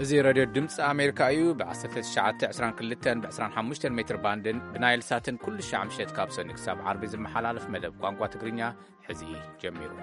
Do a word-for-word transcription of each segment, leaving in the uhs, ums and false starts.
بزي راديو دمس أمريكا أيو بعصفة الشعات عسران كلتن بعسران حموشتن متر باندن بنايل ساتن كل الشعب مشيت كابسون نكساب عربي زي محلال في مدب قوانقوا تقرينيا حزي جميرو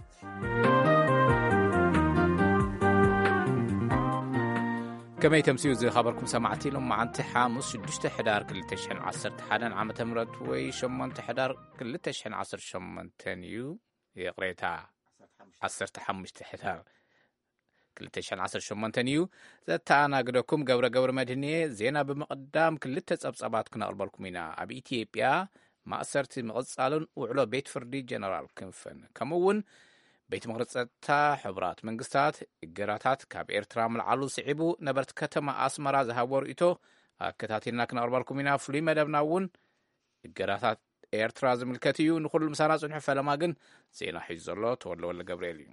كما يتمسيو زي خبركم سمعتي لهم مع انت حامس شدشت حدار كل تشحن عصر حدا عام تمرت وي شمنت حدار كل تشحن عصر شمنتنيو يقريتها عصر تحمشت حدار كل تشحن عصر شمنتنيو زتانا قدكم قبر قبر مدني زينا بمقدام كل تصبصبات كنا قربلكم هنا ابي اثيوبيا ما اثرت مقصالن وعلو بيت فردي جنرال كنفن كمون بيت مغرصتا حبرات منغستات اجراتات كاب ايرترا ملعلو صعبو نبرت كتما اسمرا زهور ايتو اكتاتينا كنا قربلكم هنا فلي مدبناون اجراتات ايرترا زملكتيو نخل مسارا صنح فلماغن زينا حيزلو تولو ولا جبريلي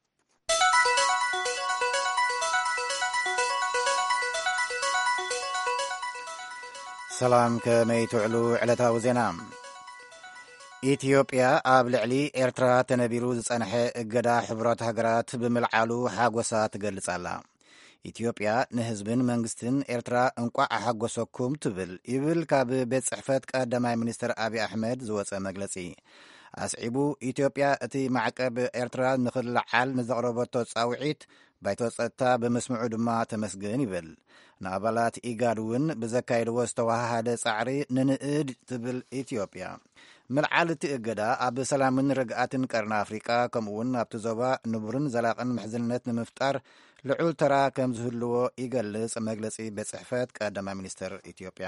سلام كمي تعلو علتاو زينا ኢትዮጵያ ኣብ ልዕሊ ኤርትራ ተነቢሩ ዝጸንሐ እገዳ ሕብረት ሃገራት ብምልዓሉ ሓጎሳ ትገልጻላ። ኢትዮጵያ ንህዝብን መንግስትን ኤርትራ እንቋዕ ሓጎሰኩም ትብል ይብል ካብ ቤት ጽሕፈት ቀዳማይ ሚኒስትር አብይ አሕመድ ዝወፀ መግለጺ ኣስዒቡ ኢትዮጵያ እቲ ማዕቀብ ኤርትራ ንኽልዓል ንዘቕረበቶ ጻውዒት ባይቶ ጸጥታ ብምስምዑ ድማ ተመስገን ይብል። ንኣባላት ኢጋድ እውን ብዘካይድዎ ዝተዋሃደ ጻዕሪ ንንእድ ትብል ኢትዮጵያ ምልዓል እቲ እገዳ ኣብ ሰላምን ርግኣትን ቀርና ኣፍሪቃ ከምኡውን ኣብቲ ዞባ ንቡርን ዘላቕን ምሕዝልነት ንምፍጣር ልዑል ተራ ከም ዝህልዎ ይገልጽ መግለጺ ቤት ጽሕፈት ቀዳማይ ሚኒስትር ኢትዮጵያ።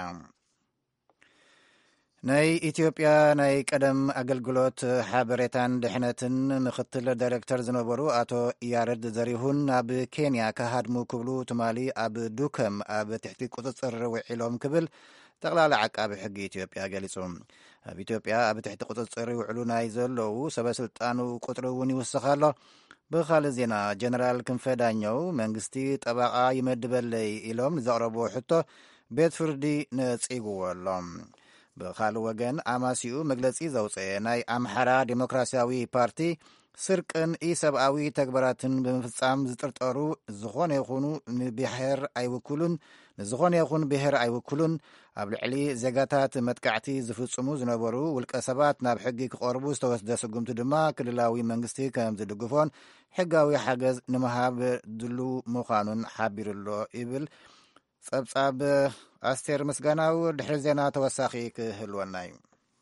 ናይ ኢትዮጵያ ናይ ቀደም ኣገልግሎት ሓበሬታን ድሕነትን ምክትል ዳይሬክተር ዝነበሩ ኣቶ ያረድ ዘሪሁን ኣብ ኬንያ ካሃድሙ ክብሉ ትማሊ ኣብ ዱከም ኣብ ትሕቲ ቁፅፅር ውዒሎም ክብል ጠቕላላ ዓቃቢ ሕጊ ኢትዮጵያ ገሊጹ። ኣብ ኢትዮጵያ ኣብ ትሕቲ ቁፅፅር ይውዕሉ ናይ ዘለዉ ሰበስልጣኑ ቁጥሪ እውን ይውስኻሎ። ብኻልእ ዜና ጀነራል ክንፈ ዳኘው መንግስቲ ጠበቓ ይመድበለይ ኢሎም ንዘቕረቦ ሕቶ ቤት ፍርዲ ነጺጉዎ ኣሎም። ብኻልእ ወገን ኣማሲኡ መግለጺ ዘውፅአ ናይ ኣምሓራ ዴሞክራሲያዊ ፓርቲ ስርቅን ኢሰብኣዊ ተግባራትን ብምፍጻም ዝጥርጠሩ ዝኾነ ይኹኑ ንብሔር ኣይውክሉን ንዝኾነ ይኹን ብሔር ኣይውክሉን ኣብ ልዕሊ ዜጋታት መጥቃዕቲ ዝፍጽሙ ዝነበሩ ውልቀ ሰባት ናብ ሕጊ ክቐርቡ ዝተወስደ ስጉምቲ ድማ ክልላዊ መንግስቲ ከም ዝድግፎን ሕጋዊ ሓገዝ ንምሃብ ድሉ ምዃኑን ሓቢሩሎ ይብል ጸብጻብ ኣስቴር ምስጋናው ድሕሪ ዜና ተወሳኺ ክህልወና እዩ።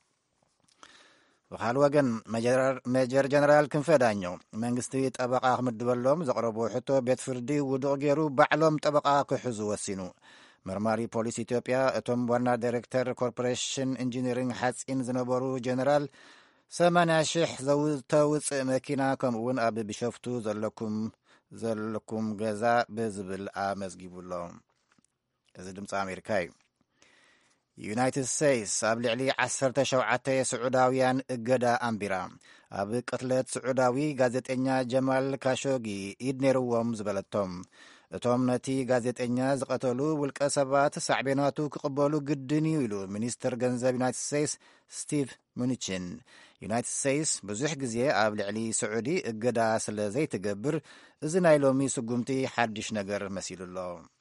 ብኻልእ ወገን ሜጀር ጀነራል ክንፈ ዳኘው መንግስቲ ጠበቓ ክምድበሎም ዘቕረቦ ሕቶ ቤት ፍርዲ ውድቕ ገይሩ ባዕሎም ጠበቓ ክሕዙ ወሲኑ። መርማሪ ፖሊስ ኢትዮጵያ እቶም ዋና ዳይሬክተር ኮርፖሬሽን ኢንጂነሪንግ ሓፂን ዝነበሩ ጀነራል ሰማንያ ሽሕ ዘውተውፅእ መኪና ከምኡውን ኣብ ቢሾፍቱ ዘለኩም ዘለኩም ገዛ ብዝብል ኣመዝጊቡሎ። እዚ ድምፂ ኣሜሪካ እዩ። ዩናይትድ ስቴትስ ኣብ ልዕሊ ዓሰርተ ሸውዓተ ስዑዳውያን እገዳ ኣንቢራ ኣብ ቅትለት ስዑዳዊ ጋዜጠኛ ጀማል ካሾጊ ኢድ ነይርዎም ዝበለቶም እቶም ነቲ ጋዜጠኛ ዝቐተሉ ውልቀ ሰባት ሳዕቤናቱ ክቕበሉ ግድን እዩ ኢሉ ሚኒስትር ገንዘብ ዩናይትድ ስቴትስ ስቲቭ ሙኒችን። ዩናይትድ ስቴትስ ብዙሕ ግዜ ኣብ ልዕሊ ስዑዲ እገዳ ስለ ዘይትገብር እዚ ናይ ሎሚ ስጉምቲ ሓድሽ ነገር መሲሉሎ።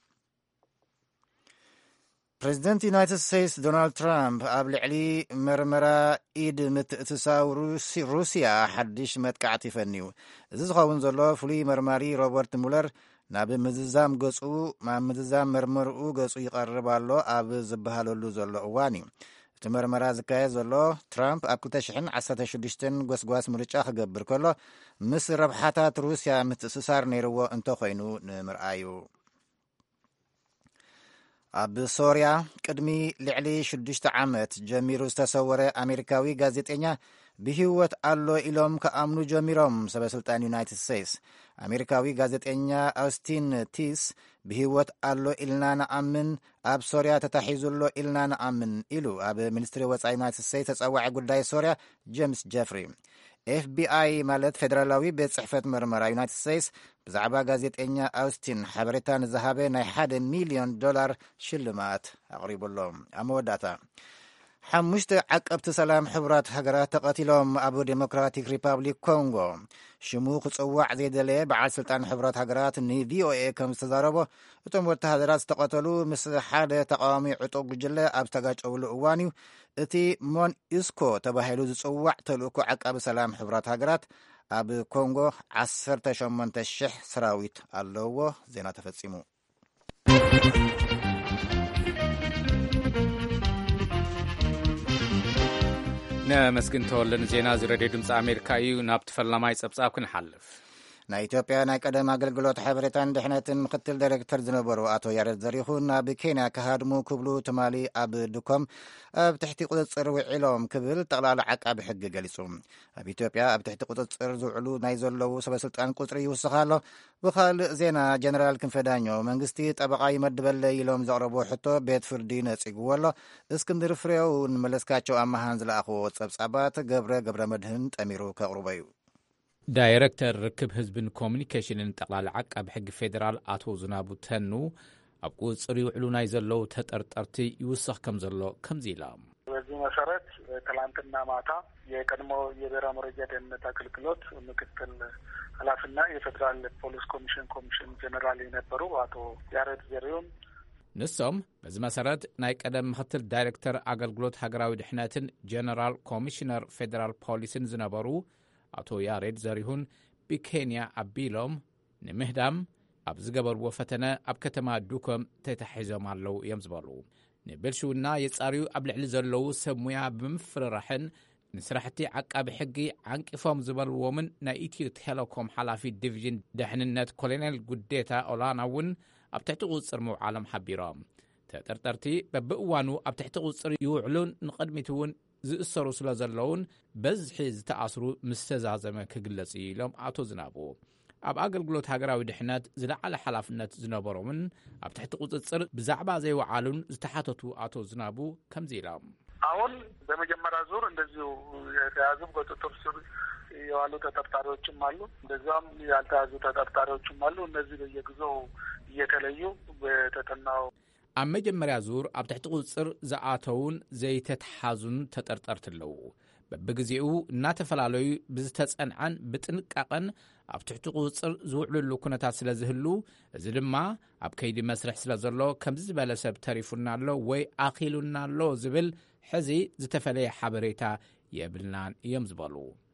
ፕሬዚደንት ዩናይትድ ስቴትስ ዶናልድ ትራምፕ ኣብ ልዕሊ መርመራ ኢድ ምትእትሳው ሩስያ ሓድሽ መጥቃዕቲ ይፈንዩ። እዚ ዝኸውን ዘሎ ፍሉይ መርማሪ ሮበርት ሙለር ናብ ምዝዛም ገጹ ናብ ምዝዛም መርመርኡ ገጹ ይቐርብ ኣሎ ኣብ ዝበሃለሉ ዘሎ እዋን እዩ። እቲ መርመራ ዝካየድ ዘሎ ትራምፕ ኣብ ክልተ ሽሕን ዓሰርተ ሽዱሽተን ጎስጓስ ምርጫ ክገብር ከሎ ምስ ረብሓታት ሩስያ ምትእስሳር ነይርዎ እንተኾይኑ ንምርኣዩ። ኣብ ሶርያ ቅድሚ ልዕሊ ሽዱሽተ ዓመት ጀሚሩ ዝተሰወረ ኣሜሪካዊ ጋዜጠኛ ብህይወት ኣሎ ኢሎም ከኣምኑ ጀሚሮም ሰበስልጣን ዩናይትድ ስቴትስ። ኣሜሪካዊ ጋዜጠኛ ኣውስቲን ቲስ ብህይወት ኣሎ ኢልና ንኣምን ኣብ ሶርያ ተታሒዙሎ ኢልና ንኣምን ኢሉ ኣብ ሚኒስትሪ ወፃኢ ዩናይትድ ስቴትስ ተጸዋዒ ጉዳይ ሶርያ ጄምስ ጀፍሪ። ኤፍቢአይ ማለት ፌደራላዊ ቤት ጽሕፈት መርመራ ዩናይትድ ስቴትስ ብዛዕባ ጋዜጠኛ ኣውስቲን ሓበሬታ ንዝሃበ ናይ ሓደ ሚልዮን ዶላር ሽልማት ኣቕሪቡሎ። ኣብ መወዳእታ ሓሙሽተ ዓቀብቲ ሰላም ሕቡራት ሃገራት ተቐቲሎም ኣብ ዴሞክራቲክ ሪፐብሊክ ኮንጎ ሽሙ ክጽዋዕ ዘይደለየ በዓል ስልጣን ሕቡራት ሃገራት ንቪኦኤ ከም ዝተዛረቦ እቶም ወተሃደራት ዝተቐተሉ ምስ ሓደ ተቃዋሚ ዕጡቕ ጉጅለ ኣብ ዝተጋጨውሉ እዋን እዩ። እቲ ሞንኡስኮ ተባሂሉ ዝጽዋዕ ተልእኮ ዓቃቢ ሰላም ሕቡራት ሃገራት ኣብ ኮንጎ ዓሰርተ ሸሞንተ ሽሕ ሰራዊት ኣለዎ። ዜና ተፈጺሙ። ነመስግን ተወለን ዜና እዚ ሬድዮ ድምፂ ኣሜሪካ እዩ። ናብ ተፈላማይ ጸብጻብ ክንሓልፍ። ናይ ኢትዮጵያ ናይ ቀደም ኣገልግሎት ሓበሬታን ድሕነትን ምክትል ዳይሬክተር ዝነበሩ ኣቶ ያሬድ ዘሪሁን ናብ ኬንያ ካሃድሙ ክብሉ ትማሊ ኣብ ድኮም ኣብ ትሕቲ ቁፅፅር ውዒሎም ክብል ጠቕላላ ዓቃቢ ሕጊ ገሊጹ። ኣብ ኢትዮጵያ ኣብ ትሕቲ ቁፅፅር ዝውዕሉ ናይ ዘለዉ ሰበስልጣን ቁፅሪ ይውስኻ ኣሎ። ብኻልእ ዜና ጀነራል ክንፈዳኞ መንግስቲ ጠበቓ ይመድበለ ኢሎም ዘቕረቦ ሕቶ ቤት ፍርዲ ነጺግዎ ኣሎ። እስክንድር ፍሬው ንመለስካቸው ኣመሃን ዝለኣኽዎ ጸብጻባት ገብረ ገብረ መድህን ጠሚሩ ከቕርቦ እዩ። ዳይረክተር ርክብ ህዝብን ኮሚኒኬሽንን ጠቕላላ ዓቃቢ ሕጊ ፌደራል ኣቶ ዝናቡ ተኑ ኣብ ቁፅር ይውዕሉ ናይ ዘለዉ ተጠርጠርቲ ይውስኽ ከም ዘሎ ከምዚ ኢላ። በዚህ መሰረት ትላንትና ማታ የቀድሞ የብሔራዊ መረጃ ደህንነት አገልግሎት ምክትል ኃላፊና የፌዴራል ፖሊስ ኮሚሽን ኮሚሽን ጀነራል የነበሩ አቶ ያሬድ ዘሪሁን ንሶም በዚ መሰረት ናይ ቀደም ምክትል ዳይረክተር አገልግሎት ሃገራዊ ድሕነትን ጀነራል ኮሚሽነር ፌዴራል ፖሊስን ዝነበሩ አቶ ያሬድ ዘሪሁን ብኬንያ ኣቢሎም ንምህዳም ኣብ ዝገበርዎ ፈተነ ኣብ ከተማ ዱኮም ተታሒዞም ኣለዉ እዮም ዝበሉ። ንብልሽውና የጻርዩ ኣብ ልዕሊ ዘለዉ ሰብ ሞያ ብምፍርራሕን ንስራሕቲ ዓቃቢ ሕጊ ዓንቂፎም ዝበልዎምን ናይ ኢትዮ ቴሌኮም ሓላፊ ዲቪዥን ድሕንነት ኮሎኔል ጉዴታ ኦላና እውን ኣብ ትሕቲ ቁፅር ምውዓሎም ሓቢሮም ተጠርጠርቲ በብእዋኑ ኣብ ትሕቲ ቁፅር ይውዕሉን ንቕድሚት እውን ዝእሰሩ ስለ ዘለውን በዝሒ ዝተኣስሩ ምስ ተዛዘመ ክግለጽ ኢሎም ኣቶ ዝናቡ ኣብ ኣገልግሎት ሃገራዊ ድሕነት ዝለዓለ ሓላፍነት ዝነበሮምን ኣብ ትሕቲ ቁፅፅር ብዛዕባ ዘይወዓሉን ዝተሓተቱ አቶ ዝናቡ ከምዚ ኢሎም አሁን በመጀመሪያ ዙር እንደዚሁ የተያዙ በቁጥጥር ስር የዋሉ ተጠርጣሪዎችም አሉ፣ እንደዛም ያልተያዙ ተጠርጣሪዎችም አሉ። እነዚህ በየጊዜው እየተለዩ በተጠናው ኣብ መጀመርያ ዙር ኣብ ትሕቲ ቁፅፅር ዝኣተውን ዘይተተሓዙን ተጠርጠርቲ ኣለዉ። በብግዜኡ እናተፈላለዩ ብዝተጸንዐን ብጥንቃቐን ኣብ ትሕቲ ቁፅፅር ዝውዕሉሉ ኩነታት ስለ ዝህሉ እዚ ድማ ኣብ ከይዲ መስርሕ ስለ ዘሎ ከምዚ ዝበለ ሰብ ተሪፉና ኣሎ ወይ ኣኺሉና ኣሎ ዝብል ሕዚ ዝተፈለየ ሓበሬታ የብልናን እዮም ዝበሉ።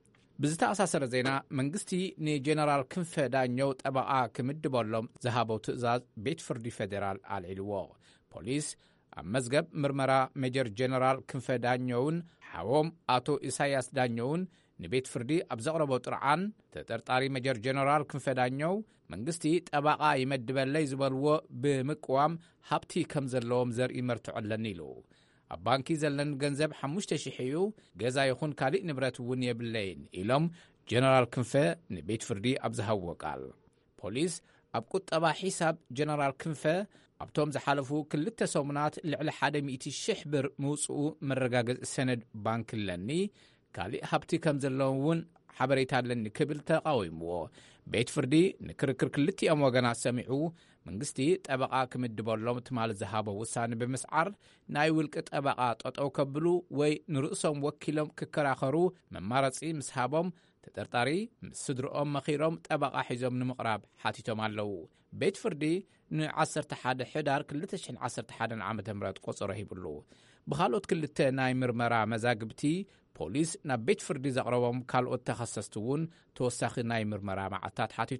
ብዝተኣሳሰረ ዜና መንግስቲ ንጀነራል ክንፈ ዳኘው ጠበቓ ክምድበሎም ዝሃበው ትእዛዝ ቤት ፍርዲ ፌደራል ኣልዒልዎ። ፖሊስ ኣብ መዝገብ ምርመራ ሜጀር ጀነራል ክንፈ ዳኘውን ሓዎም ኣቶ ኢሳያስ ዳኘውን ንቤት ፍርዲ ኣብ ዘቕረቦ ጥርዓን ተጠርጣሪ ሜጀር ጀነራል ክንፈ ዳኘው መንግስቲ ጠበቓ ይመድበለይ ዝበልዎ ብምቅዋም ሃብቲ ከም ዘለዎም ዘርኢ መርትዖለኒ ኢሉ። ኣብ ባንኪ ዘለን ገንዘብ ሓሙሽተ ሽሕ እዩ፣ ገዛ ይኹን ካሊእ ንብረት እውን የብለይን ኢሎም ጀነራል ክንፈ ንቤት ፍርዲ ኣብ ዝሃብዎ ቃል። ፖሊስ ኣብ ቁጠባ ሒሳብ ጀነራል ክንፈ ኣብቶም ዝሓለፉ ክልተ ሰሙናት ልዕሊ ሓደ ሚእቲ ሽሕ ብር ምውፅኡ መረጋገፂ ሰነድ ባንኪ ኣለኒ፣ ካሊእ ሃብቲ ከም ዘለዎ እውን ሓበሬታ ኣለኒ ክብል ተቃዊምዎ። ቤት ፍርዲ ንክርክር ክልቲኦም ወገናት ሰሚዑ መንግስቲ ጠበቓ ክምድበሎም ትማል ዝሃቦ ውሳነ ብምስዓር ናይ ውልቂ ጠበቓ ጠጠው ከብሉ ወይ ንርእሶም ወኪሎም ክከራኸሩ መማረፂ ምስ ሃቦም ተጠርጣሪ ምስ ስድሮኦም መኺሮም ጠበቓ ሒዞም ንምቕራብ ሓቲቶም ኣለዉ። ቤት ፍርዲ ንዓሰርተ ሓደ ሕዳር ክልተ ሽሕ ዓሰርተ ሓደ ዓመተ ምህረት ቆፅሮ ሂብሉ። ብኻልኦት ክልተ ናይ ምርመራ መዛግብቲ ፖሊስ ናብ ቤት ፍርዲ ዘቕረቦም ካልኦት ተኸሰስቲ እውን ተወሳኺ ናይ ምርመራ ማዓታት ሓቲቱ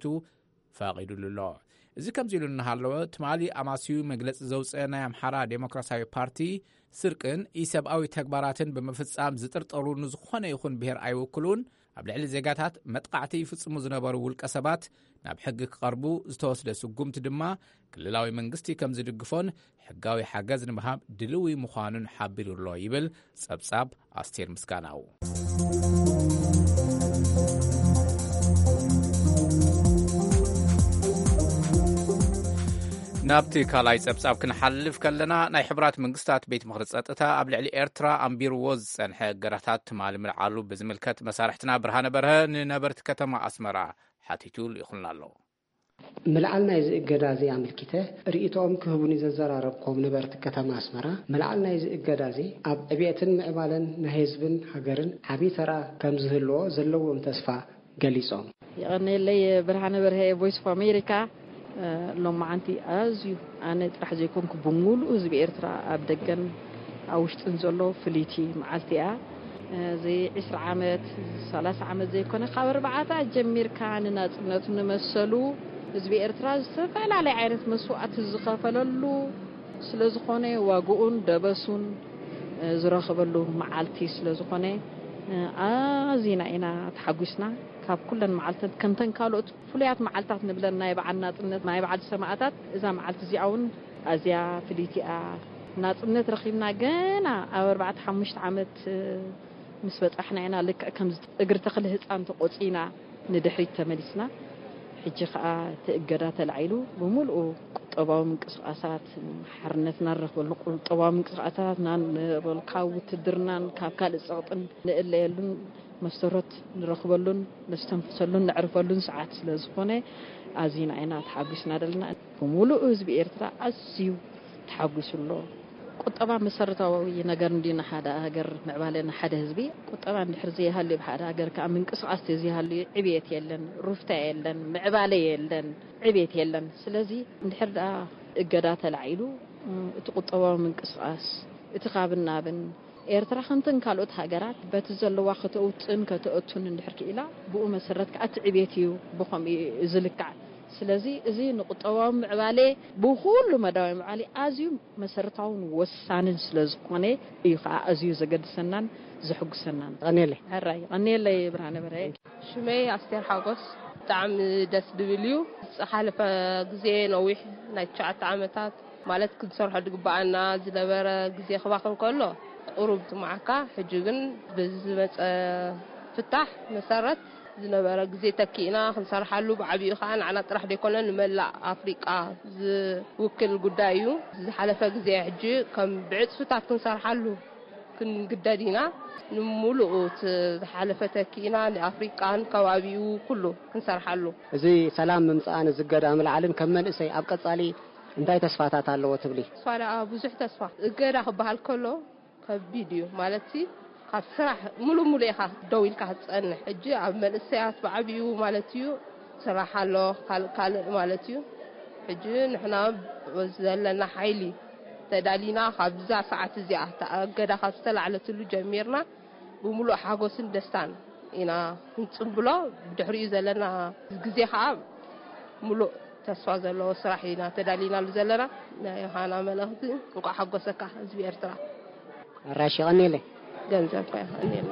ፈቒዱሉሎ። እዚ ከምዚ ኢሉ እናሃለወ ትማሊ ኣማስዩ መግለፂ ዘውፅአ ናይ ኣምሓራ ዴሞክራሲያዊ ፓርቲ ስርቅን ኢሰብኣዊ ተግባራትን ብምፍጻም ዝጥርጠሩ ንዝኾነ ይኹን ብሔር ኣይውክሉን፣ ኣብ ልዕሊ ዜጋታት መጥቃዕቲ ይፍጽሙ ዝነበሩ ውልቀ ሰባት ናብ ሕጊ ክቐርቡ ዝተወስደ ስጉምቲ ድማ ክልላዊ መንግስቲ ከም ዝድግፎን ሕጋዊ ሓገዝ ንምሃብ ድልዊ ምዃኑን ሓቢሩሎ ይብል ጸብጻብ ኣስቴር ምስጋናው። ናብቲ ካልኣይ ጸብጻብ ክንሓልፍ ከለና ናይ ሕቡራት መንግስታት ቤት ምኽሪ ጸጥታ ኣብ ልዕሊ ኤርትራ ኣንቢርዎ ዝጸንሐ እገዳታት ትማሊ ምልዓሉ ብዝምልከት መሳርሕትና ብርሃነ በርሀ ንነበርቲ ከተማ ኣስመራ ሓቲቱ ይኹልና ኣሎ። ملعلنا إذا إجازي عمل كته رئيتهم كهبوني ززاراربكم نبرت كتما أسمرا ملعلنا إذا إجازي أب أبيتن معمالا نهزبن هجرن حبي ترى كم زهلو زلو ومتسفى جليسهم يعني اللي برهنا برهي فويس في أمريكا لما عندي أزيو أنا راح زيكم كبمول وزي بإرترا أبدجن أوش تنزلوا فليتي معلتيا زي عشر عامات ثلاث عامات زي كنا خبر بعثة جمير كان ناس نمثلوا زي بإرترا فعلا على عينة مسوعة الزخافة للو سلزخونة واجون دبسون زراخبلو معلتي سلزخونة آزينا إنا تحجسنا كاب كلن معلتات كنتن كالوت فليات معلتات نبلن نايب عنا تنت نايب عد سماعات إذا معلت زيعون أزيا فليتي ناس نت رخيبنا جانا أربعة حمشت عمت مسبت إحنا هنا لك كم قدرت أخليه أنت قصينا ندحري تملسنا حجي خا تأجرات العيلو بملؤ طبعا من قصاصات حرنتنا الرخول طبعا من قصاصات نان بالكاو تدرنان كابكال الصوتن اللي يلون مسرت نرخبلون نستنفسلون نعرفلون ساعات لزخونه أزين عينا تحبسنا دلنا بملؤ زبي إرترا أسيو تحبسوا طبعا مسرتاوي ነገር እንዲና ሓደ ሀገር ምዕባለና ሓደ ህዝቢ ቁጠባ እንድሕርዚ ይሃሉ በሓደ ሀገር ከምን ቅስዓስ ተዚ ይሃሉ ዕብየት የለን ሩፍታ የለን ምዕባለ የለን ዕብየት የለን ስለዚህ እንድሕርዳ እገዳ ተላዒሉ እቲ ቁጠባዊ ምንቅስዓስ እቲ ካብናብን ኤርትራ ከምተን ካልኦት ሃገራት በቲ ዘለዋ ከተውጥን ከተእቱን እንድሕር ክኢላ ብኡ መሰረት ከኣት ዕብየት እዩ ብኸም ዝልክዕ ስለዚህ እዚ ንቁጠባዊ ምዕባለ ብሁሉ መዳዊ ምዕባለ ኣዝዩ መሰረታውን ወሳንን ስለዝኾነ እዩ ከዓ ኣዝዩ ዘገድሰናን ዝሕጉሰናን ቀኔለ ሕራይ ቀኔለ ብርሃነ በርሀ ሽመይ ኣስቴር ሓጎስ ብጣዕሚ ደስ ድብል እዩ ዝሓለፈ ግዜ ነዊሕ ናይ ትሽዓተ ዓመታት ማለት ክንሰርሖ ድግባኣና ዝነበረ ግዜ ክባኽን ከሎ ቁሩብ ትማዓካ ሕጂ ግን ብዝመፀ ፍታሕ መሰረት ዝነበረ ግዜ ተኪእና ክንሰርሓሉ ብዓብዩ ከዓ ንዓና ጥራሕ ደይኮነን ንመላእ ኣፍሪቃ ዝውክል ጉዳይ እዩ ዝሓለፈ ግዜ ሕጂ ከም ብዕፅፍታት ክንሰርሓሉ ክንግደድ ኢና ንሙሉእ ዝሓለፈ ተኪእና ንኣፍሪቃን ከባቢኡ ኩሉ ክንሰርሓሉ እዚ ሰላም ምምፃእን ዝገዳ ምልዓልን ከም መንእሰይ ኣብ ቀፃሊ እንታይ ተስፋታት ኣለዎ ትብሊ ስፋራ ብዙሕ ተስፋ እገዳ ክበሃል ከሎ ከቢድ እዩ ማለት ካብ ስራሕ ሙሉ ሙሉ ኢኻ ደው ኢልካ ትፀንሕ ሕጂ ኣብ መንእሰያት ብዓብዩ ማለት እዩ ስራሕ ኣሎ ካልእ ማለት እዩ ሕጂ ንሕና ዘለና ሓይሊ ተዳሊና ካብዛ ሰዓት እዚኣ ተኣገዳ ካብ ዝተላዕለትሉ ጀሚርና ብሙሉእ ሓጎስን ደስታን ኢና ክንፅንብሎ ብድሕሪኡ ዘለና ግዜ ከዓ ሙሉእ ተስፋ ዘለዎ ስራሕ ኢና ተዳሊናሉ ዘለና ናይ ሃና መልእኽቲ እንኳዕ ሓጎሰካ ህዝቢ ኤርትራ ራሺ ቀኔለ ገንዘብ ከይኸኔና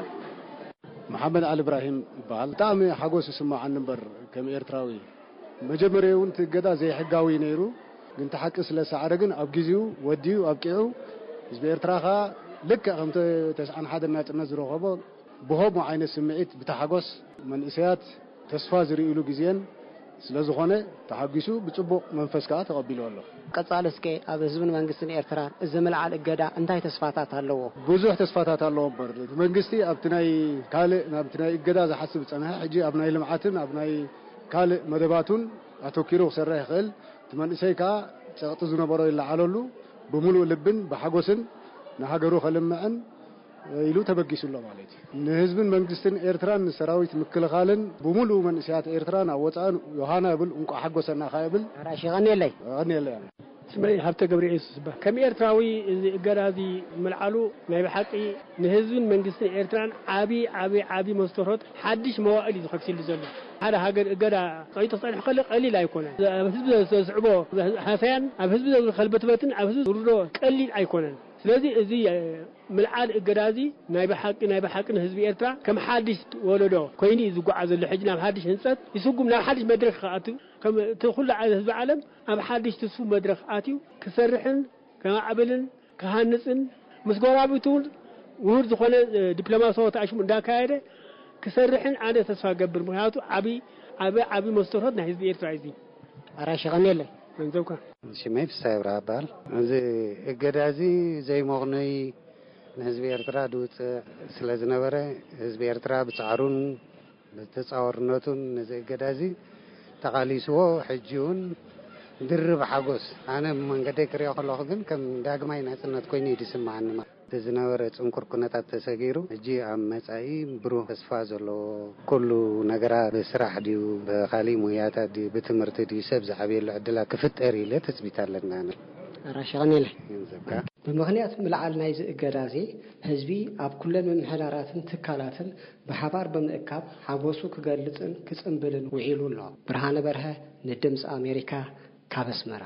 محمد علي ابراهيم ይባል በጣም ሓጎስ ይስማዓን ነበር ከም ኤርትራዊ መጀመሪያውን ትገዳ ዘይሕጋዊ ነይሩ ግን ተሓቂ ስለሰዓረ ግን ኣብ ግዚኡ ወዲኡ ኣብቂዑ ህዝቢ ኤርትራኻ ልክ ከምተ ተስዓን ሓደ ናጽነት ዝረኸቦ ብሆም ዓይነት ስምዒት ብተሓጎስ መንእሰያት ተስፋ ዝርእሉ ግዜን ስለዝኾነ ተሓጊሱ ብጽቡቕ መንፈስ ከዓ ተቐቢሉ ኣሎ ቀጻለ እስከ ኣብ ህዝብን መንግስትን ኤርትራ እዚ መልዓል እገዳ እንታይ ተስፋታት ኣለዎ ብዙሕ ተስፋታት ኣለዎ በር መንግስቲ ኣብቲ ናይ ካልእ ኣብቲ ናይ እገዳ ዝሓስብ ፀንሐ ሕጂ ኣብ ናይ ልምዓትን ኣብ ናይ ካልእ መደባቱን ኣተኪሩ ክሰርሕ ይኽእል እቲ መንእሰይ ከዓ ፀቕጢ ዝነበሮ ይለዓለሉ ብሙሉእ ልብን ብሓጎስን ንሃገሩ ከልምዕን ኢሉ ተበጊሱሎ ማለት እዩ ንህዝብን መንግስትን ኤርትራን ሰራዊት ምክልኻልን ብሙሉእ መንእሰያት ኤርትራን ኣወፃን ዮሃና ብል እንቋ ሓጎሰና ኻይብል ራሺ ቀኔለይ ቀኔለይ ስመይ ሃብተ ገብርኤል ስባ ከም ኤርትራዊ እዚ እገዳዚ መልዓሉ ናይ ብሓቂ ንህዝብን መንግስትን ኤርትራን ዓቢ ዓቢ ዓቢ መስተሮት ሓድሽ መዋዕል እዩ ዝኸክሲሉ ዘሎ ሓደ ሃገር እገዳ ቀይቶ ፀንሕ ከለ ቀሊል ኣይኮነን ህዝቢ ዝስዕቦ ሃፈያን ኣብ ህዝቢ ዝኸልበትበትን ኣብ ህዝቢ ዝርዶ ቀሊል ኣይኮነን ስለዚህ እዚ መልዓል እገዳዚ ናይ ብሓቂ ናይ ብሓቂ ህዝቢ ኤርትራ ከም ሓድሽ ወለዶ ኮይኑ ዝጓዓዝ ዘሎ ሕጂ ናብ ሓድሽ ህንፀት ይስጉም ናብ ሓድሽ መድረክ ኣትዩ ከም ተኹሉ ህዝቢ ዓለም ኣብ ሓድሽ ተስፉ መድረክ ኣትዩ ክሰርሕን ከማዕብልን ከሃንፅን ምስ ጎራቢቱን ውህድ ዝኾነ ዲፕሎማሲያዊ ተኣሽሙ እንዳካየደ ክሰርሕን ኣነ ተስፋ ገብር ምክንያቱ ዓቢ ዓቢ ዓቢ መስተሮት ናይ ህዝቢ ኤርትራ እዚ ኣራሺ ቀኔለ ገንዘብካ ሽመይ ፍሳይብራ ባል እዚ እገዳዚ ዘይመቕነይ ንህዝቢ ኤርትራ ድውፅ ስለ ዝነበረ ህዝቢ ኤርትራ ብፃዕሩን ብተፃወርነቱን ነዚ እገዳዚ ተቃሊስዎ ሕጂውን ድርብ ሓጎስ ኣነ መንገደይ ክሪኦ ከለኹ ግን ከም ዳግማይ ናጽነት ኮይኑ ይድስማዓኒ ዝነበረ ጽንኩር ኩነታት ተሰጊሩ ሕጂ ኣብ መጻኢ ብሩህ ተስፋ ዘለዎ ኩሉ ነገራት ብስራሕ ድዩ ብኻሊእ ሞያታት ድዩ ብትምህርቲ ድዩ ሰብ ዝዓብየሉ ዕድላ ክፍጠር ኢለ ተጽቢት ኣለና ራሽቕኒለ ብምኽንያት ምልዓል ናይ ዝእገዳዜ ህዝቢ ኣብ ኩለን ምምሕዳራትን ትካላትን ብሓባር ብምእካብ ሓጎሱ ክገልጽን ክጽምብልን ውዒሉ ኣሎ። ብርሃነ በርሀ ንድምፂ ኣሜሪካ ካብ ኣስመራ።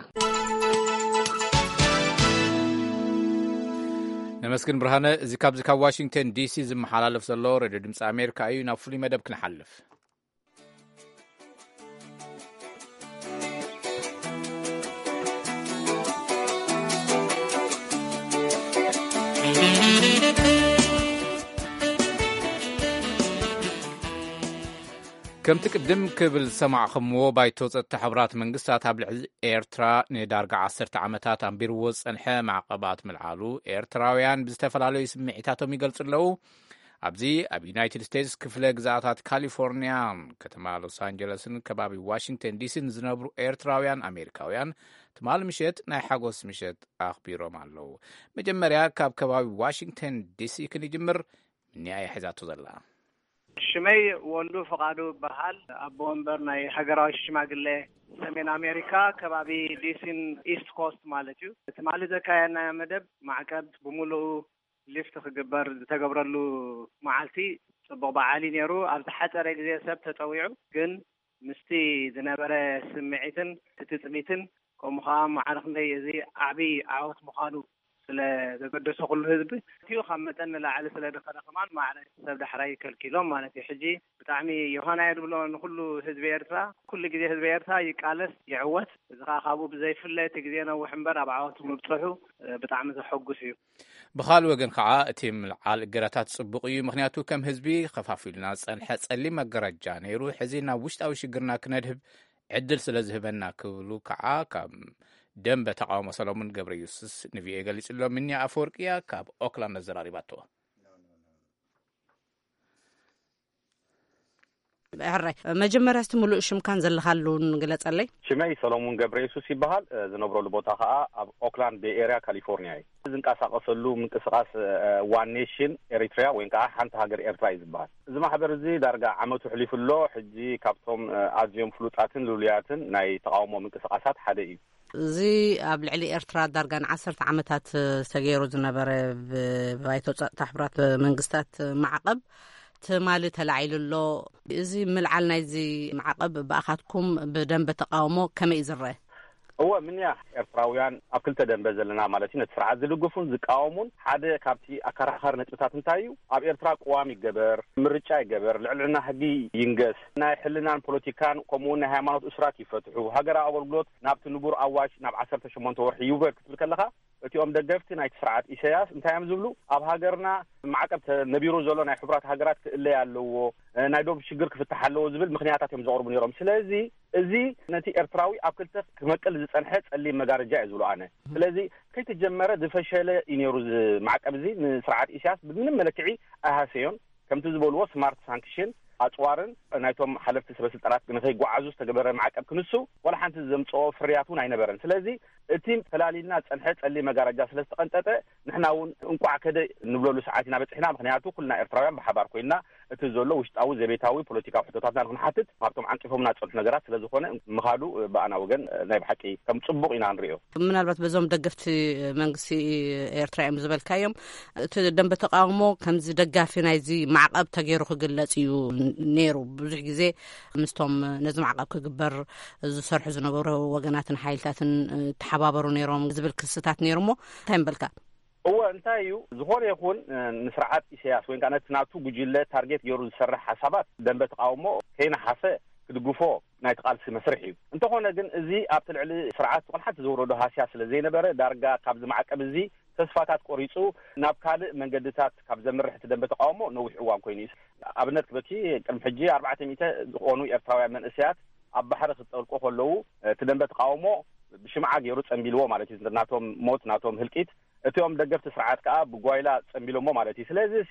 ነመስግን ብርሃነ። እዚ ካብዚ ካብ ዋሽንግተን ዲሲ ዝመሓላለፍ ዘሎ ሬድዮ ድምፂ ኣሜሪካ እዩ። ናብ ፍሉይ መደብ ክንሓልፍ ከምቲ ቅድም ክብል ሰማዕኹምዎ ባይቶ ጸጥታ ሕብራት መንግስታት ኣብ ልዕሊ ኤርትራ ንዳርጋ ዓሰርተ ዓመታት ኣንቢርዎ ዝጸንሐ ማዕቐባት ምልዓሉ ኤርትራውያን ብዝተፈላለዩ ስምዒታቶም ይገልጹ ኣለዉ። ኣብዚ ኣብ ዩናይትድ ስቴትስ ክፍለ ግዛኣታት ካሊፎርኒያን ከተማ ሎስ አንጀለስን ከባቢ ዋሽንግተን ዲሲን ዝነብሩ ኤርትራውያን ኣሜሪካውያን ትማል ምሸት ናይ ሓጎስ ምሸት ኣኽቢሮም ኣለዉ። መጀመርያ ካብ ከባቢ ዋሽንግተን ዲሲ ክንጅምር ምንያ የሕዛቱ ዘላ ሽመይ ወልዱ ፈቃዱ በሃል ኣቦ ወንበር ናይ ሃገራዊ ሽማግሌ ሰሜን አሜሪካ ከባቢ ዲሲን ኢስት ኮስት ማለት እዩ። እቲ ማለት ዘካየና መደብ ማዕቀብ ብሙሉኡ ሊፍት ክግበር ዝተገብረሉ መዓልቲ ጽቡቕ በዓሊ ነይሩ። ኣብ ዝሓፀረ ግዜ ሰብ ተጠዊዑ ግን ምስቲ ዝነበረ ስምዒትን ትጽቢትን ከምኡ ከዓ ማዕረኽንደይ እዚ ዓብይ ዓወት ምዃኑ ስለ ዘገደሰ ኩሉ ህዝቢ እዩ ካብ መጠን ንላዕሊ ስለ ደኸረ ከማን ማዕረ ሰብ ዳሕራይ ከልኪሎም ማለት እዩ። ሕጂ ብጣዕሚ የሆና የድብሎ ንኩሉ ህዝቢ ኤርትራ ኩሉ ግዜ ህዝቢ ኤርትራ ይቃለስ ይዕወት እዚ ከዓ ካብኡ ብዘይፍለጥ ግዜ ነዊሕ እምበር ኣብ ዓወቱ ምብፅሑ ብጣዕሚ ዘሐጉስ እዩ። ብኻልእ ወገን ከዓ እቲ ምልዓል እገዳታት ጽቡቕ እዩ። ምክንያቱ ከም ህዝቢ ከፋፊሉና ጸንሐ ጸሊም መጋረጃ ነይሩ። ሕዚ ናብ ውሽጣዊ ሽግርና ክነድህብ ዕድል ስለ ዝህበና ክብሉ ከዓ ካብ ደንበ ተቃውሞ ሰሎሞን ገብረ ኢየሱስ ንቪኦኤ ገሊጹሎ ምንያ ኣፈወርቅያ ካብ ኦክላንድ ዘራሪባቶ ሕራይ መጀመርያ እስቲ ሙሉእ ሽምካን ዘለኻሉ ንግለጸለይ። ሽመይ ሰሎሞን ገብረ ኢየሱስ ይበሃል። ዝነብረሉ ቦታ ከዓ ኣብ ኦክላንድ ቤይ ኤርያ ካሊፎርኒያ እዩ። ዝንቀሳቀሰሉ ምንቅስቃስ ዋን ኔሽን ኤሪትሪያ ወይ ከዓ ሓንቲ ሃገር ኤርትራ እዩ ዝበሃል። እዚ ማሕበር እዚ ዳርጋ ዓመቱ ሕሊፉሎ ሕጂ ካብቶም ኣዝዮም ፍሉጣትን ልሉያትን ናይ ተቃውሞ ምንቅስቃሳት ሓደ እዩ። እዚ ኣብ ልዕሊ ኤርትራ ዳርጋ ንዓሰርተ ዓመታት ዝተገይሩ ዝነበረ ብባይቶ ጸጥታ ሕብራት መንግስታት ማዕቀብ ትማሊ ተላዒሉሎ እዚ ምልዓል ናይዚ ማዕቀብ ብኣኻትኩም ብደንበ ተቃውሞ ከመይ ዝረአ? እወ ምንያ ኤርትራውያን ኣብ ክልተ ደንበ ዘለና ማለት እዩ። ነቲ ስርዓት ዝድግፉን ዝቃወሙን ሓደ ካብቲ ኣከራኻሪ ነጥብታት እንታይ እዩ? ኣብ ኤርትራ ቅዋም ይገበር፣ ምርጫ ይገበር፣ ልዕልና ሕጊ ይንገስ፣ ናይ ሕልናን ፖለቲካን ከምኡውን ናይ ሃይማኖት እስራት ይፈትሑ፣ ሃገራዊ ኣገልግሎት ናብቲ ንቡር ኣዋጅ ናብ ዓሰርተ ሸሞንተ ወርሒ ይውበር ክትብል ከለኻ እቲኦም ደገፍቲ ናይቲ ስርዓት ኢሳያስ እንታይ እዮም ዝብሉ? ኣብ ሃገርና ማዕቀብ ነቢሩ ዘሎ ናይ ሕብራት ሃገራት ክእለይ ኣለዎ፣ ናይ ዶብ ሽግር ክፍትሕ ኣለዎ ዝብል ምክንያታት እዮም ዘቕርቡ ነይሮም። ስለዚ እዚ ነቲ ኤርትራዊ ኣብ ክልተ ክመቅል ዝጸንሐ ጸሊም መጋረጃ እዩ ዝብሉ ኣነ። ስለዚ ከይተጀመረ ዝፈሸለ እዩ ነይሩ ማዕቀብ እዚ ንስርዓት ኢሳያስ ብምንም መለክዒ ኣሃሰዮን ከምቲ ዝበልዎ ስማርት ሳንክሽን ኣጽዋርን ናይቶም ሓለፍቲ ሰበስልጣናት ንኸይጓዓዙ ዝተገበረ ማዕቀብ ክንሱ ወላ ሓንቲ ዘምጽኦ ፍርያት እውን ኣይነበረን። ስለዚ እቲ ፈላሊልና ጸንሐ ጸሊም መጋረጃ ስለ ዝተቐንጠጠ ንሕና እውን እንቋዕ ከደ ንብለሉ ሰዓት ኢና በፂሕና። ምክንያቱ ኩልና ኤርትራውያን ብሓባር ኮይና እቲ ዘሎ ውሽጣዊ ዘቤታዊ ፖለቲካዊ ሕቶታትና ንክንሓትት ካብቶም ዓንቂፎምና ዝጸንሑ ነገራት ስለ ዝኾነ ምኻዱ ብኣና ወገን ናይ ብሓቂ ከም ጽቡቕ ኢና ንሪኦ። ምናልባት በዞም ደገፍቲ መንግስቲ ኤርትራ እዮም ዝብልካዮም እቲ ደንበ ተቃውሞ ከምዚ ደጋፊ ናይዚ ማዕቀብ ተገይሩ ክግለጽ እዩ ነይሩ። ብዙሕ ግዜ ምስቶም ነዚ ማዕቀብ ክግበር ዝሰርሑ ዝነበሩ ወገናትን ሓይልታትን ተሓባበሩ ነይሮም ዝብል ክስታት ነይሩ ሞ እንታይ ንበልካ? እወ እንታይ እዩ ዝኾነ ይኹን ንስርዓት ኢሳያስ ወይ ከዓ ነቲ ናቱ ጉጅለ ታርጌት ገይሩ ዝሰርሕ ሓሳባት ደንበ ተቃውሞ ከይነሓሰ ክድግፎ ናይ ተቃልሲ መስርሕ እዩ። እንተኾነ ግን እዚ ኣብ ትልዕሊ ስርዓት ቆልሓት ዝውረዶ ሃስያ ስለ ዘይነበረ ዳርጋ ካብዚ ማዕቀብ እዚ ተስፋታት ቆሪጹ ናብ ካልእ መንገድታት ካብ ዘምርሕ እቲ ደንበ ተቃውሞ ነዊሕ እዋን ኮይኑ እዩ። ኣብነት ክበኪ ቅድሚ ሕጂ ኣርባዕተ ሚእቲ ዝኾኑ ኤርትራውያን መንእሰያት ኣብ ባሕሪ ክጠልቁ ከለዉ እቲ ደንበ ተቃውሞ ብሽምዓ ገይሩ ጸንቢልዎ ማለት እዩ። ናቶም ሞት ናቶም ህልቂት እቲኦም ደገፍቲ ስርዓት ከዓ ብጓይላ ጸንቢሎሞ ማለት እዩ። ስለዚ ሲ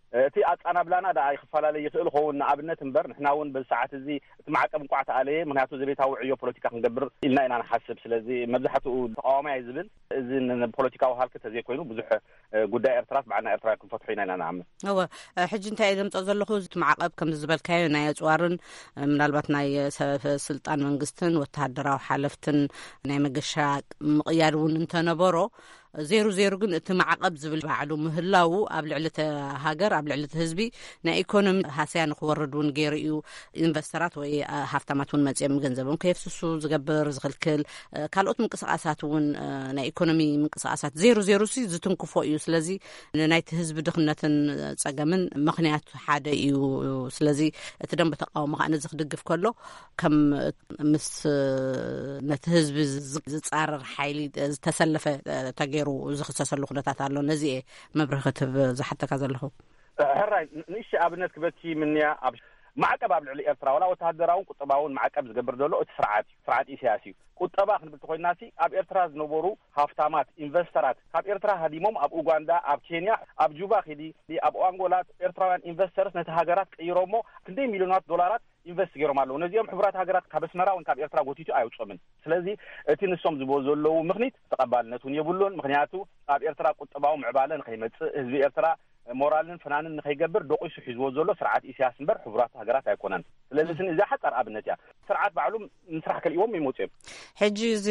እቲ ኣጻና ብላና ዳ ይኽፈላለ ይኽእል ኾውን ንኣብነት እምበር ንሕና እውን በሰዓት እዚ እቲ ማዕቀብ እንኳዕ ተኣለየ ምክንያቱ ዘቤታዊ ዕዮ ፖለቲካ ክንገብር ኢልና ኢና ንሓስብ ስለዚ መብዛሕትኡ ተቃዋማይ ዝብል እዚ ፖለቲካዊ ሃልክ ተዘይኮይኑ ብዙሕ ጉዳይ ኤርትራስ በዓልና ኤርትራ ክንፈትሑ ኢና ኢና ንኣምን هو ሕጂ እንታይ እዩ ዘምፅኦ ዘለኹ እቲ ማዕቀብ ከም ዝበልካዮ ናይ ኣፅዋርን ምናልባት ናይ ስልጣን መንግስትን ወተሃደራዊ ሓለፍትን ናይ መገሻ ምቕያድ እውን እንተነበሮ ዜሮ ዜሮ ግን እቲ ማዕቀብ ዝብል ባዕሉ ምህላው ኣብ ልዕሊ ሃገር ኣብ ልዕሊ ህዝቢ ናይ ኢኮኖሚ ሃስያ ንኽወርድ እውን ገይሩ እዩ ኢንቨስተራት ወይ ሃፍታማት እውን መፅኦም ገንዘቦም ከየፍስሱ ዝገብር ዝኽልክል ካልኦት ምንቅስቃሳት እውን ናይ ኢኮኖሚ ምንቅስቃሳት ዜሮ ዜሮ ሲ ዝትንክፎ እዩ ስለዚ ናይቲ ህዝቢ ድኽነትን ፀገምን ምክንያት ሓደ እዩ ስለዚ እቲ ደንብ ተቃውሞ ከዓ ነዚ ክድግፍ ከሎ ከም ምስ ነቲ ህዝቢ ዝፃረር ሓይሊ ዝተሰለፈ ተገይሩ ዝኽሰሰሉ ኩነታት ኣሎ ነዚ መብረኸትብ ዝሓተካ ዘለኹ ሕራይ ንእሺ ኣብነት ክበኪ ምንያ ኣብ ማዕቀብ ኣብ ልዕሊ ኤርትራ ወላ ወተሃደራውን ቁጠባውን ማዕቀብ ዝገብር ዘሎ እቲ ስርዓት ስርዓት ኢሳያስ እዩ ቁጠባ ክንብል ተኮይናሲ ኣብ ኤርትራ ዝነበሩ ሃፍታማት ኢንቨስተራት ካብ ኤርትራ ሃዲሞም ኣብ ኡጋንዳ ኣብ ኬንያ ኣብ ጁባ ኺዲ ኣብ አንጎላ ኤርትራውያን ኢንቨስተርስ ነቲ ሃገራት ቀይሮሞ ክንደይ ሚሊዮናት ዶላራት ኢንቨስት ገይሮም ኣለዉ ነዚኦም ሕቡራት ሃገራት ካብ ኣስመራ ወይ ካብ ኤርትራ ጎቲቱ ኣይውፅምን ስለዚ እቲ ንሶም ዝብዎ ዘለዉ ምኽኒት ተቐባልነቱን የብሉን ምክንያቱ ኣብ ኤርትራ ቁጠባዊ ምዕባለ ንኸይመፅእ ህዝቢ ኤርትራ ሞራልን ፍናንን ንኸይገብር ደቂሱ ሒዝዎ ዘሎ ስርዓት ኢሳያስ እምበር ሕቡራት ሃገራት ኣይኮነን ስለዚ ስን እዛ ሓፃር ኣብነት እያ ስርዓት ባዕሉ ምስራሕ ከልእዎም ይሞፅ እዮም ሕጂ እዚ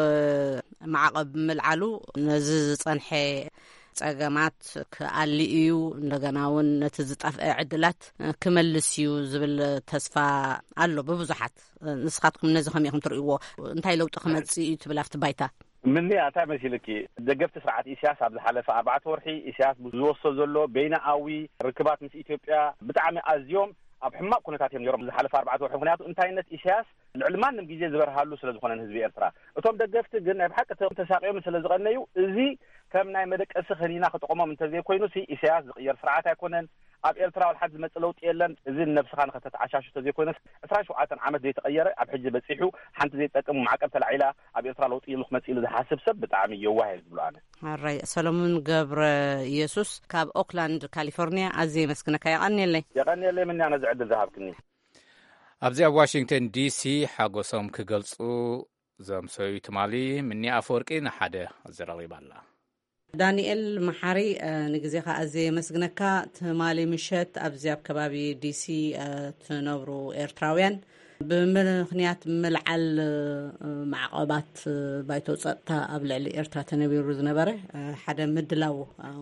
ማዕቀብ ምልዓሉ ነዚ ዝፀንሐ ፀገማት ክኣሊ እዩ እንደገና እውን ነቲ ዝጠፍአ ዕድላት ክመልስ እዩ ዝብል ተስፋ ኣሎ ብብዙሓት ንስኻትኩም ነዚ ከመይ ኢኹም ትርእይዎ እንታይ ለውጢ ክመፅእ እዩ ትብል ኣብቲ ባይታ مني أنت مثلك دقفت سرعة إسياس عبد الحلف أربعة ورحي إسياس بزوصل زلوا بين قوي ركبات مس إثيوبيا بتعمل أزيوم أبحماق كنا تاتيهم يوم الحلف أربعة ورحي وخناته انتهينا إسياس العلمان نمجيز زبر هالو سلز خلنا نهزبي إرترا وتوم دقفت قلنا بحق تساقيهم سلز غنيو زي كم ناي مدك أسخنينا خطقوما من تزي كوينو سي إسياس غير سرعة يكونن أب إرترا والحد مثلوت إيلن زي النفس خان خطت عشاشة تزي كوينس أسرع شو عاتن عمد زي تغير أب حج بتسيحو حنت زي تقم معك أبتل عيلة أب إرترا لوت إيلو خمس إيلو ده حاسب سب بتعمي يوهز بلوانه الرئي سلمون قبر يسوس كاب أوكلاند كاليفورنيا أزي مسكنا كي يغني اللي يغني اللي مني أنا زعد الذهب كني أبزي أب واشنطن دي سي حاقو سوم كغلصو زم سوي تمالي مني أفوركي نحاده الزرالي بالله دانيال محاري نجزيها أزي مسجنكا تمالي مشت أبزياب كبابي دي سي تنورو إيرتراويان بمخنيات ملعل معقبات بايتو صتا قبل الإيرترا تنبيرو زنبره حدا مدلاو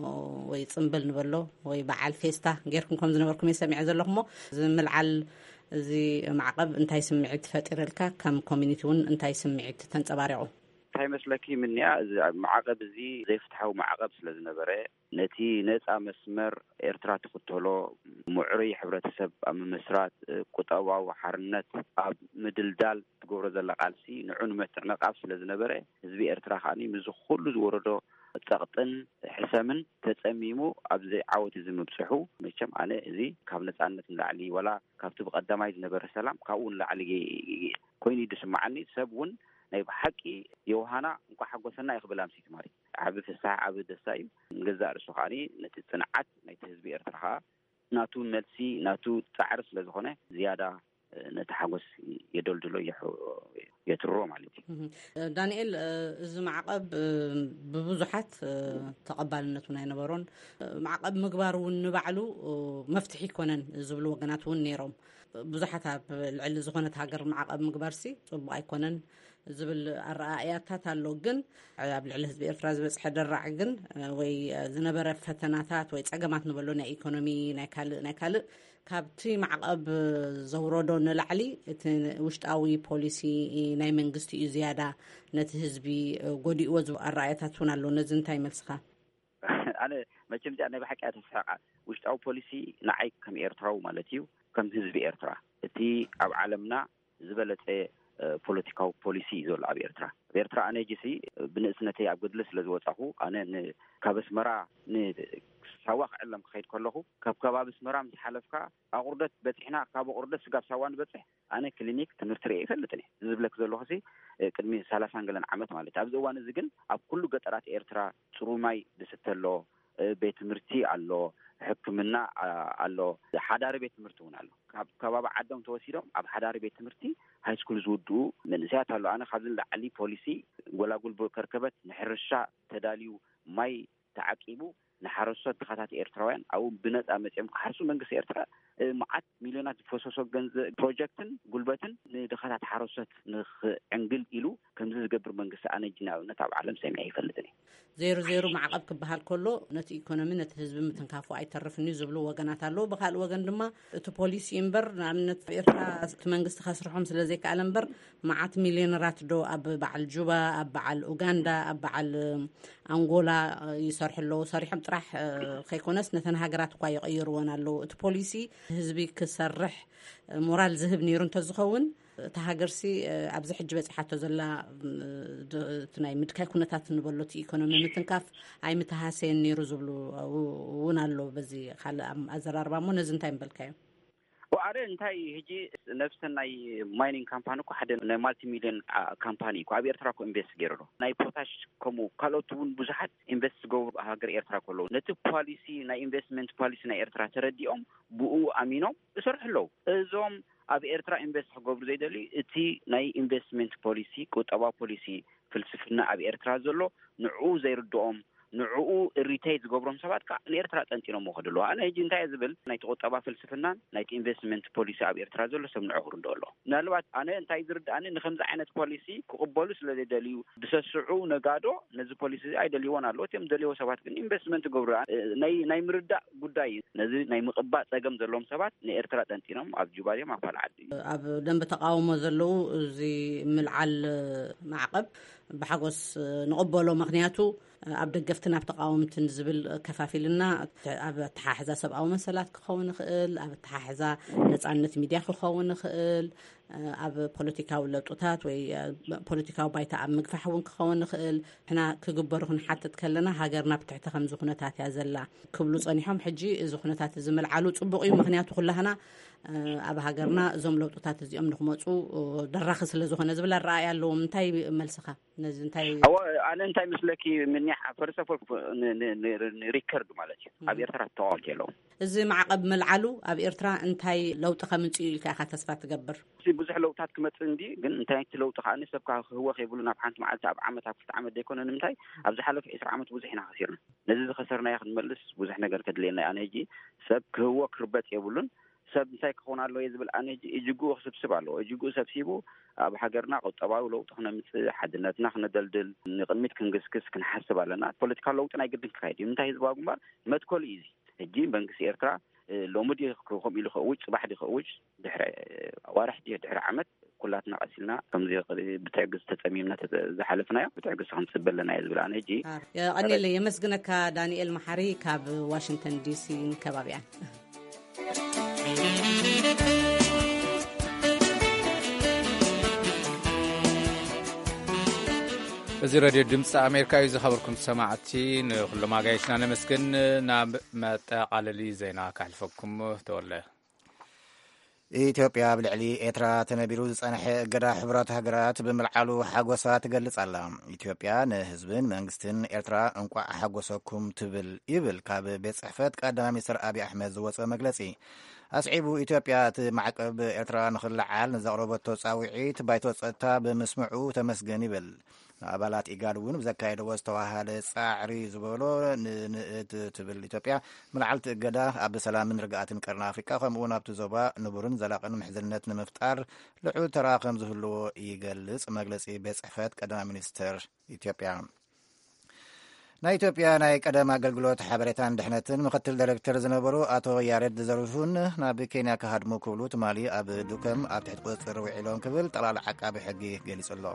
ويصنبل نبلو ويبعل فيستا غيركم كم زنبركم يسمع زلخمو ملعل زي معقب انتي سمعت فاتيرلكا كم كوميونيتيون انتي سمعت تنصبارعو هاي مسلكي مني معقب زي زي فتحوا معقب سلازنبره نتي نصا مسمر إيرترا تقتلو معري حبرتسب أم مسرات قطوا وحرنت أب مدلدال تقول زل قالسي نعون متعنا قابس لزنبره زبي إيرترا خاني مزخول زوردو تقطن حسامن تتأميمو أبزي عاوت زم بصحو مشام أنا زي كابنت عنت لعلي ولا كابتب قدامي زنبره سلام كون لعلي كويني دسمعني سبون نايب حقي يوهانا انكو حقو سنا يقبل امسي تماري عبد الساعة عبد السايم نجزار سخاني نتتصنعت نايت حزب إيرترا ناتو ملسي ناتو تعرس لزخونه زيادة نتحقس يدلدلو يحو يترو مالتي دانيال إذ معقب ببزحات تقبلنتنا ينبرون معقب مقبار ونبعلو مفتحي كونن زبلو وقناتون نيروم بزحتها العل زخونة هاجر معقب مقبارسي صبوا يكونن زبل الرأياتات اللوجن على الحزب إيرترا بس حد الرعجن وي زنبر فتناتات ويتعجمات نبلونا إيكونومي نكال نكال كابتي معقب زورودون العلي وشت قوي بوليسي ناي منجستي زيادة نتهزبي قدي وزو الرأياتات هنا لو نزن تاي ملسخة أنا ما جمت أنا بحكي أتفق وشت قوي بوليسي نعيك كم إيرترا ومالتيو كم هزب إيرترا تي أو عالمنا زبلت بوليتيكاو بوليسي زول أبي إيرترا إيرترا أنا جسي بنسنتي أبغدلس لزوجته أنا ن كابس مرا ن سواق علم خير كله كاب كابس مرا متحلفك أقردت بتحنا كاب أقردت سقاب سوان بتح أنا كلينيك تنرتري فلتني زبلك زول هسي كلمي سلاسان قلنا عمت مالي تابز وان زجن أب كل قطرات إيرترا تروماي دستلو بيت مرتي على ሕክምና ኣሎ ሓዳሪ ቤት ትምህርቲ እውን ኣሎ ካብ ከባቢ ዓዶም ተወሲዶም ኣብ ሓዳሪ ቤት ትምህርቲ ሃይ ስኩል ዝውድኡ መንእሰያት ኣሎ ኣነ ካብዚ ላዕሊ ፖሊሲ ጎላጉል ከርከበት ንሕርሻ ተዳልዩ ማይ ተዓቂቡ ንሓረስቶት ተኸታቲ ኤርትራውያን ኣብ ብነፃ መፅኦም ክሓርሱ መንግስቲ ኤርትራ መዓት ሚልዮናት ዝፈሰሶ ገንዘብ ፕሮጀክትን ጉልበትን ንድኻታት ሓረስቶት ንኽዕንግል ኢሉ ከምዚ ዝገብር መንግስቲ ኣነ ጅናብነት ኣብ ዓለም ሰሚዐ ይፈልጥን እዩ ዜሮ ዜሮ ማዕቀብ ክበሃል ከሎ ነቲ ኢኮኖሚ ነቲ ህዝቢ ምትንካፉ ኣይተርፍኒ ዝብሉ ወገናት ኣለዉ ብካልእ ወገን ድማ እቲ ፖሊሲ እምበር ንኣብነት ኤርትራ እቲ መንግስቲ ከስርሖም ስለ ዘይከኣለ እምበር መዓት ሚልዮነራት ዶ ኣብ በዓል ጁባ ኣብ በዓል ኡጋንዳ ኣብ በዓል ኣንጎላ ይሰርሑ ኣለዉ ሰሪሖም ጥራሕ ከይኮነስ ነተን ሃገራት እኳ ይቕይርዎን ኣለዉ እቲ ፖሊሲ ህዝቢ ክሰርሕ ሞራል ዝህብ ነይሩ እንተዝኸውን እታ ሃገርሲ ኣብዚ ሕጂ በፂሓቶ ዘላ ናይ ምድካይ ኩነታት ንበሎቲ ኢኮኖሚ ምትንካፍ ኣይምተሃሰየን ነይሩ ዝብሉ እውን ኣሎ በዚ ካልእ ኣዘራርባ እሞ ነዚ እንታይ ንበልካዮ ወኣረ እንታይ ሕጂ ነፍሰን ናይ ማይኒንግ ካምፓኒ እኮ ሓደ ናይ ማልቲ ሚልዮን ካምፓኒ እኮ ኣብ ኤርትራ እኮ ኢንቨስት ገይሩ ዶ ናይ ፖታሽ ከምኡ ካልኦት እውን ብዙሓት ኢንቨስት ዝገብሩ ሃገር ኤርትራ ከለዉ ነቲ ፖሊሲ ናይ ኢንቨስትመንት ፖሊሲ ናይ ኤርትራ ተረዲኦም ብኡ ኣሚኖም ይሰርሑ ኣለዉ እዞም ኣብ ኤርትራ ኢንቨስት ክገብሩ ዘይደልዩ እቲ ናይ ኢንቨስትመንት ፖሊሲ ቁጠባ ፖሊሲ ፍልስፍና ኣብ ኤርትራ ዘሎ ንዕኡ ዘይርድኦም ንዕኡ ሪቴት ዝገብሮም ሰባት ከዓ ንኤርትራ ጠንጢኖም መኸድሉ ኣነ ሕጂ እንታይ ዝብል ናይቲ ቁጠባ ፍልስፍናን ናይቲ ኢንቨስትመንት ፖሊሲ ኣብ ኤርትራ ዘሎ ሰብ ንዕኡ ክርዶ ኣሎ ምናልባት ኣነ እንታይ ዝርዳእኒ ንከምዚ ዓይነት ፖሊሲ ክቕበሉ ስለ ዘይደልዩ ብሰስዑ ነጋዶ ነዚ ፖሊሲ ኣይደልይዎን ኣሎ እቶም ደልይዎ ሰባት ግን ኢንቨስትመንት ገብሩ ናይ ናይ ምርዳእ ጉዳይ ነዚ ናይ ምቕባእ ፀገም ዘለዎም ሰባት ንኤርትራ ጠንጢኖም ኣብ ጁባ እዮም ኣብ ካልእ ዓዲ ኣብ ደንቢ ተቃውሞ ዘለዉ እዚ ምልዓል ማዕቀብ ብሓጎስ ንቕበሎ ምክንያቱ ኣብ ደገፍትን ኣብ ተቃወምትን ዝብል ከፋፊልና ኣብ ተሓሕዛ ሰብኣዊ መሰላት ክኸውን ይኽእል ኣብ ተሓሕዛ ነፃነት ሚድያ ክኸውን ይኽእል ኣብ ፖለቲካዊ ለውጥታት ወይ ፖለቲካዊ ባይታ ኣብ ምግፋሕ እውን ክኸውን ይኽእል ሕና ክግበሩ ክንሓትት ከለና ሃገርና ብትሕቲ ከምዚ ኩነታት እያ ዘላ ክብሉ ፀኒሖም ሕጂ እዚ ኩነታት እዚ ምልዓሉ ፅቡቅ እዩ ምክንያቱ ኩላህና ኣብ ሃገርና እዞም ለውጥታት እዚኦም ንክመፁ ደራኺ ስለ ዝኾነ ዝብል ኣረኣእያ ኣለዎም እንታይ መልስኻ ነዚ እንታይ ኣነ እንታይ ምስለኪ ምንያሕ ፈርሰፎ ሪከርድ ማለት እዩ ኣብ ኤርትራ ተዋልቲ ኣለዎም እዚ ማዕቀብ መልዓሉ ኣብ ኤርትራ እንታይ ለውጢ ከምፅኡ ኢልካ ኢኻ ተስፋ ትገብር ብዙሕ ለውጥታት ክመፅእ እንዲ ግን እንታይ እቲ ለውጢ ከዓ ንሰብካ ክህወ ከይብሉ ናብ ሓንቲ መዓልቲ ኣብ ዓመት ኣብ ክልተ ዓመት ዘይኮነ ንምንታይ ኣብ ዝሓለፈ ዒስራ ዓመት ብዙሕ ኢና ከሲርና ነዚ ዝኸሰርናዮ ክንመልስ ብዙሕ ነገር ከድልየና ኣነ ሕጂ ሰብ ክህወ ክርበጥ የብሉን ሰብ እንታይ ክኾን ኣለዎ ዝብል ኣነ ሕጂ እጅጉ ክስብስብ ኣለዎ እጅጉ ሰብሲቡ ኣብ ሃገርና ቁጠባዊ ለውጢ ክነምፅእ ሓድነትና ክነደልድል ንቅድሚት ክንግስግስ ክንሓስብ ኣለና ፖለቲካዊ ለውጢ ናይ ግድን ክካየድ እዩ እንታይ ህዝባዊ ግንባር መትከሉ እዩ ሕጂ መንግስቲ ኤርትራ ሎሚ ዲ ከምኡ ኢሉ ክእውጅ ፅባሕ ዲ ክእውጅ ድሕሪ ዋርሕ ዲ ድሕሪ ዓመት ኩላትና ቀሲልና ከምዚ ብትዕግዝ ተፀሚምና ዝሓለፍናዮ ብትዕግዝ ክንፅበ ኣለና እየ ዝብል ኣነ ሕጂ ቀኒለ የመስግነካ ዳንኤል መሓሪ ካብ ዋሽንግተን ዲሲ ከባቢያ እዚ ሬድዮ ድምፂ ኣሜሪካ እዩ ዝኸበርኩም ሰማዕቲ ንኩሎም ኣጋይሽና ነመስግን ናብ መጠቃለሊ ዜና ካሕልፈኩም ተወለ ኢትዮጵያ ብልዕሊ ኤርትራ ተነቢሩ ዝፀንሐ እገዳ ሕብረት ሃገራት ብምልዓሉ ሓጎሳ ትገልጽ ኣላ ኢትዮጵያ ንህዝብን መንግስትን ኤርትራ እንቋዕ ሓጎሰኩም ትብል ይብል ካብ ቤት ጽሕፈት ቀዳማይ ሚኒስትር ኣብይ ኣሕመድ ዝወፀ መግለጺ ኣስዒቡ ኢትዮጵያ እቲ ማዕቀብ ኤርትራ ንኽልዓል ንዘቕረበቶ ጻውዒት ባይቶ ፀጥታ ብምስምዑ ተመስገን ይብል ኣባላት ኢጋድ እውን ብዘካየደዎ ዝተዋሃለ ጻዕሪ ዝበሎ ንእት ትብል ኢትዮጵያ ምልዓልቲ እገዳ ኣብ ሰላምን ርግኣትን ቀርኒ ኣፍሪካ ከምኡውን ኣብቲ ዞባ ንቡርን ዘላቕን ምሕዝነት ንምፍጣር ልዑል ተራ ከም ዝህልዎ ይገልጽ መግለጺ ቤት ጽሕፈት ቀዳማይ ሚኒስትር ኢትዮጵያ ናይ ኢትዮጵያ ናይ ቀደም ኣገልግሎት ሓበሬታን ድሕነትን ምክትል ዳይሬክተር ዝነበሩ ኣቶ ያሬድ ዘሪሁን ናብ ኬንያ ካሃድሙ ክብሉ ትማሊ ኣብ ዱከም ኣብ ትሕቲ ቁፅጥር ውዒሎም ክብል ጠቕላላ ዓቃቢ ሕጊ ገሊጹ ኣሎ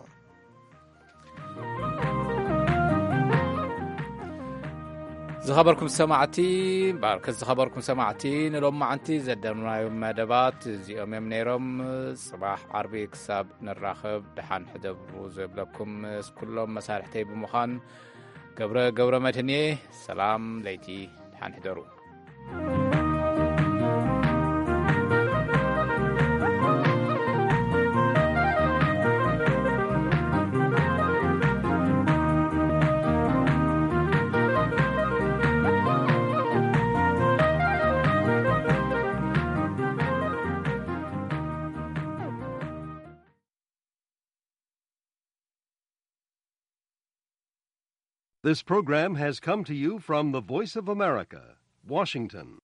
ዝኸበርኩም ሰማዕቲ ባርከት ዝኸበርኩም ሰማዕቲ ንሎም ማዓንቲ ዘደምናዮም መደባት እዚኦም እዮም ነይሮም ጽባሕ ዓርቢ ክሳብ ንራኸብ ድሓን ሕደብሩ ዘብለኩም ኩሎም መሳርሕተይ ብምዃን ገብረ ገብረ መድህንየ ሰላም ለይቲ ድሓን ሕደሩ This program has come to you from the Voice of America, Washington.